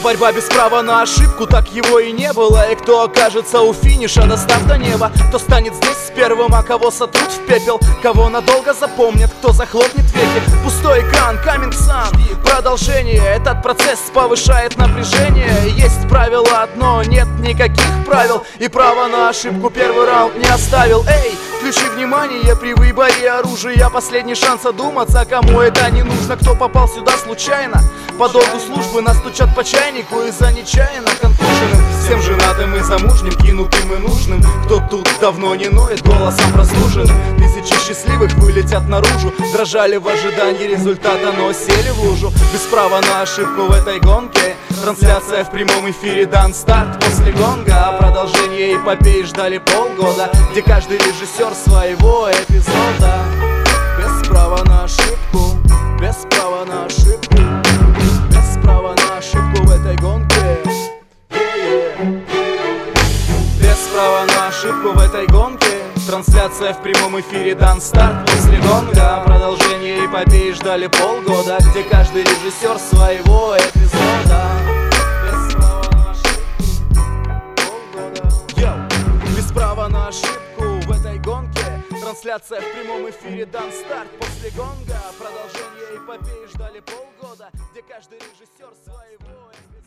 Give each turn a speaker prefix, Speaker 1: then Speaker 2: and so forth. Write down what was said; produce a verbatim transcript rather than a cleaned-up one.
Speaker 1: борьба без права на ошибку, так его и не было. И кто окажется у финиша до старта неба, кто станет здесь с первым, а кого сотрут в пепел, кого надолго запомнят, кто захлопнет веки. Пустой экран, coming sun, продолжение. Этот процесс повышает напряжение. Есть правило одно, нет никаких правил, и право на ошибку первый раунд не оставил. Эй, включи внимание при выборе оружия. Последний шанс одуматься, кому это не нужно. Кто попал сюда случайно, по долгу службы настучат по чайнику из-за нечаянно контуженным. Всем женатым и замужним, кинутым и нужным, кто тут давно не ноет голосом прослуженным. Тысячи счастливых вылетят наружу, дрожали в ожидании результата, но сели в лужу. Без права на ошибку в этой гонке. Трансляция в прямом эфире, дан старт после гонга. А продолжение эпопеи ждали полгода, где каждый режиссер своего эпизода. Без права на ошибку, без права на ошибку, без права на ошибку в этой гонке. Yeah-yeah. Без права на ошибку в этой гонке. Трансляция в прямом эфире, дан старт после гонга. Продолжение эпопеи ждали полгода, где каждый режиссер своего эпизода. Без права на ошибку, полгода. Йоу. Без права на ошибку в этой гонке. Трансляция в прямом эфире, дан старт после гонга. Продолжение эпопеи ждали полгода, где каждый режиссер своего эпизода.